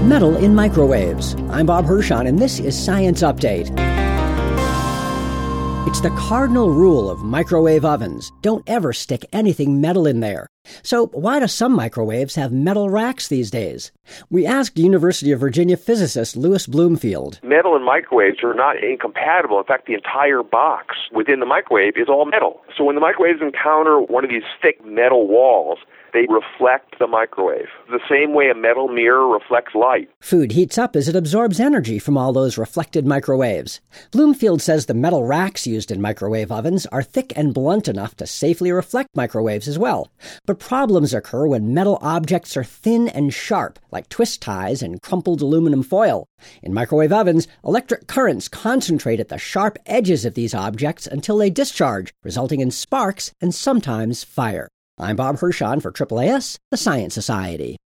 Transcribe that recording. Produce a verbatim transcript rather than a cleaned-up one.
Metal in microwaves. I'm Bob Hirschon, and this is Science Update. It's the cardinal rule of microwave ovens. Don't ever stick anything metal in there. So why do some microwaves have metal racks these days? We asked University of Virginia physicist Louis Bloomfield. Metal and microwaves are not incompatible. In fact, the entire box within the microwave is all metal. So when the microwaves encounter one of these thick metal walls, they reflect the microwave, the same way a metal mirror reflects light. Food heats up as it absorbs energy from all those reflected microwaves. Bloomfield says the metal racks used in microwave ovens are thick and blunt enough to safely reflect microwaves as well. But problems occur when metal objects are thin and sharp, like twist ties and crumpled aluminum foil. In microwave ovens, electric currents concentrate at the sharp edges of these objects until they discharge, resulting in sparks and sometimes fire. I'm Bob Hirschon for A A A S, the Science Society.